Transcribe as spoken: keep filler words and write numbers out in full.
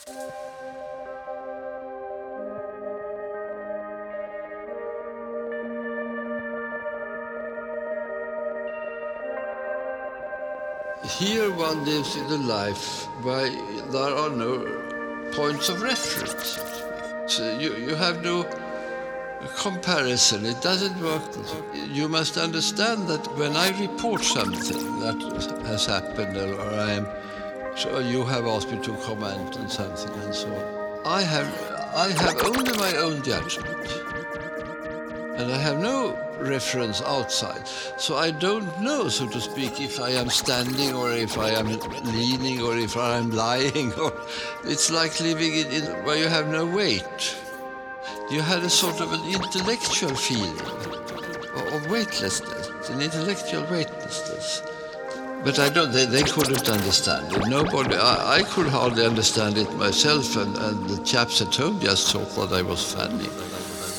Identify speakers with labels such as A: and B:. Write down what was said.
A: Here one lives in a life where there are no points of reference. So you, you have no comparison. It doesn't work. You must understand that when I report something that has happened, or I am, so you have asked me to comment on something and so on, I have, I have only my own judgment. And I have no reference outside. So I don't know, so to speak, if I am standing or if I am leaning or if I am lying. Or it's like living in, in where you have no weight. You had a sort of an intellectual feeling of, of weightlessness, an intellectual weightlessness. But I don't, they, they couldn't understand it. Nobody, I, I could hardly understand it myself, and, and the chaps at home just thought that I was funny.